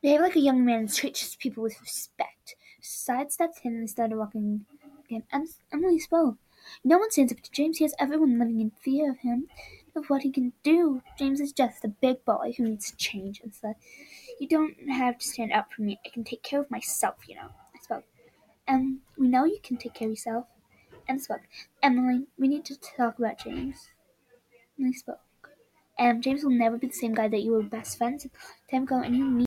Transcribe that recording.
Behave like a young man and treat people with respect. Sidestepped him and started walking again. Emily spoke. No one stands up to James. He has everyone living in fear of him, of what he can do. James is just a big boy who needs to change and said, "You don't have to stand up for me. I can take care of myself, you know." I spoke. We know you can take care of yourself. Emma spoke. Emily, we need to talk about James. Emily spoke. James will never be the same guy that you were best friends with a time ago, and you need